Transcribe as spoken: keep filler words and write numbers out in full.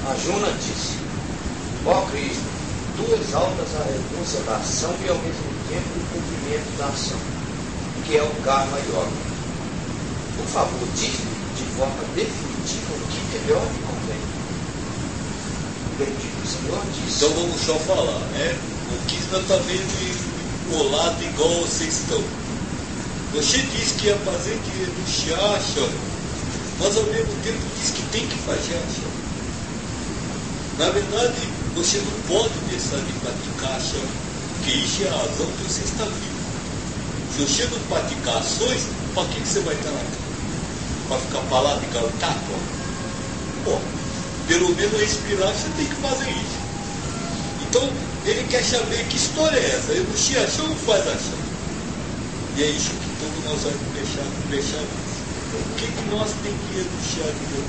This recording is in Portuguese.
Arjuna disse: ó Cristo, tu exaltas a renúncia da ação e ao mesmo tempo o cumprimento da ação, que é o Karma Yoga. Por favor, diz-me de forma definitiva o que melhor me convém. O bendito Senhor disse. Então vamos só falar, né? O Krishna está vendo colado igual vocês estão. Você disse que ia fazer que renunciar a chama, mas ao mesmo tempo diz que tem que fazer a chama. Na verdade, você não pode deixar de praticar a chama, porque isso é a razão que você está vivo. Se você não praticar ações, para que você vai estar na cama? Para ficar parado e cantar? Bom, pelo menos respirar você tem que fazer isso. Então, ele quer saber que história é essa. Renuncia a chama ou faz a chama? E é isso que todos nós vamos deixar, deixar. O que, que nós temos que renunciar de Deus?